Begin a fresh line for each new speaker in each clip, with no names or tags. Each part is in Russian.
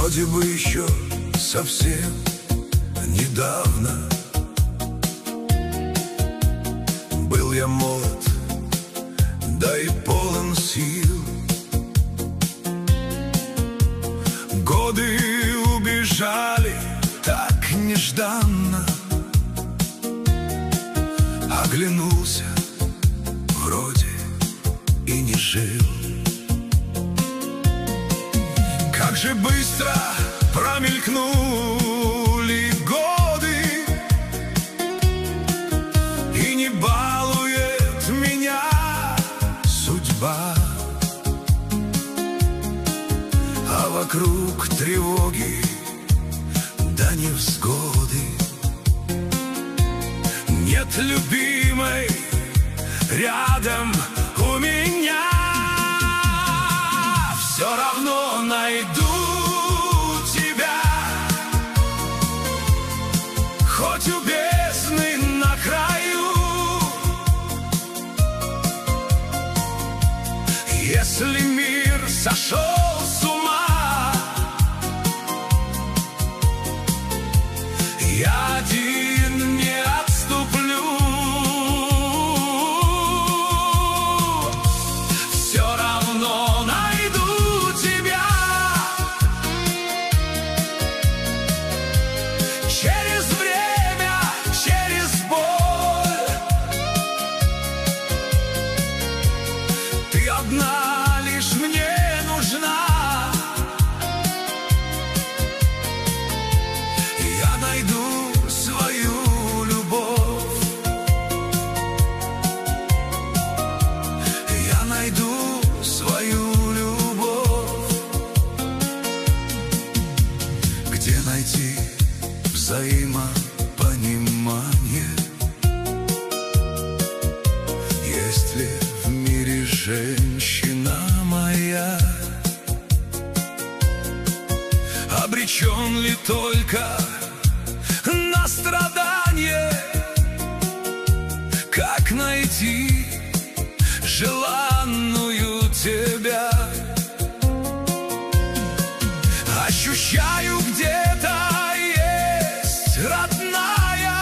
Вроде бы еще совсем недавно был я молод, да и полон сил. Годы убежали так нежданно. Оглянулся, вроде и не жил. Как же быстро промелькнули годы, и не балует меня судьба, а вокруг тревоги да невзгоды. Нет любимой рядом у меня, все равно найду тебя, хоть у бездны на краю. Если мир сошел с ума, я один не отступлю. Все равно найду тебя. Через время, через боль, ты одна лишь мне нужна. Я найду свою любовь. Я найду свою любовь. Где найти взаимопонимание? Есть ли в мире женщина моя? Обречен ли только на страдание? Как найти желанную тебя? Ощущаю, где-то есть родная,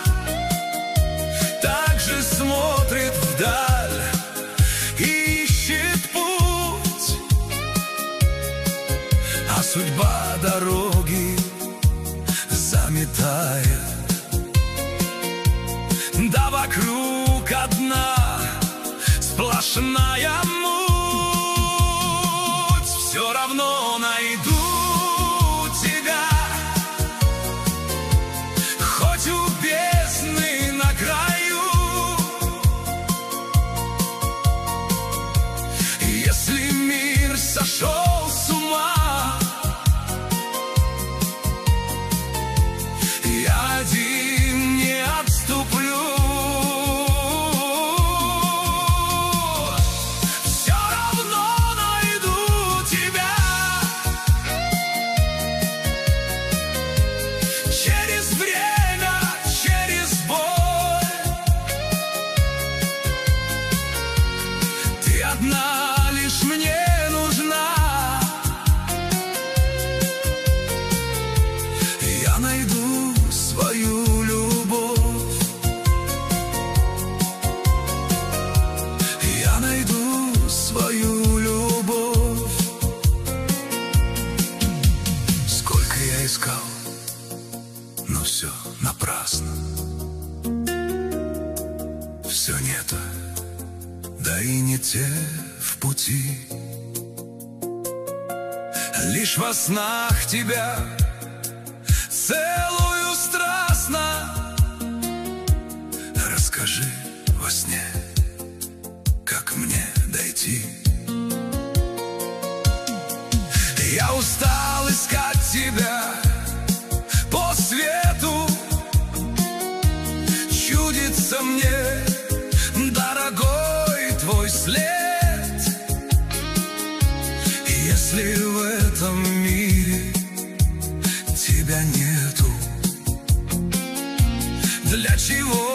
так же смотрит вдаль, ищет путь, а судьба дороги заметает. Да вокруг одна сплошная муть. Все равно найду тебя, хоть у бездны на краю. Если мир сошел с ума, я один не отступлю. Все равно найду тебя. Через время, через боль, ты одна лишь мне нужна. Я найду свою любовь. Я найду свою любовь. Сколько я искал, но все напрасно. Все не то, да и не те в пути. Лишь во снах тебя целую страстно. Расскажи во сне, как мне дойти. Я устал искать тебя по свету. Чудится мне дорогой твой след. Если в этом мире тебя нету, для чего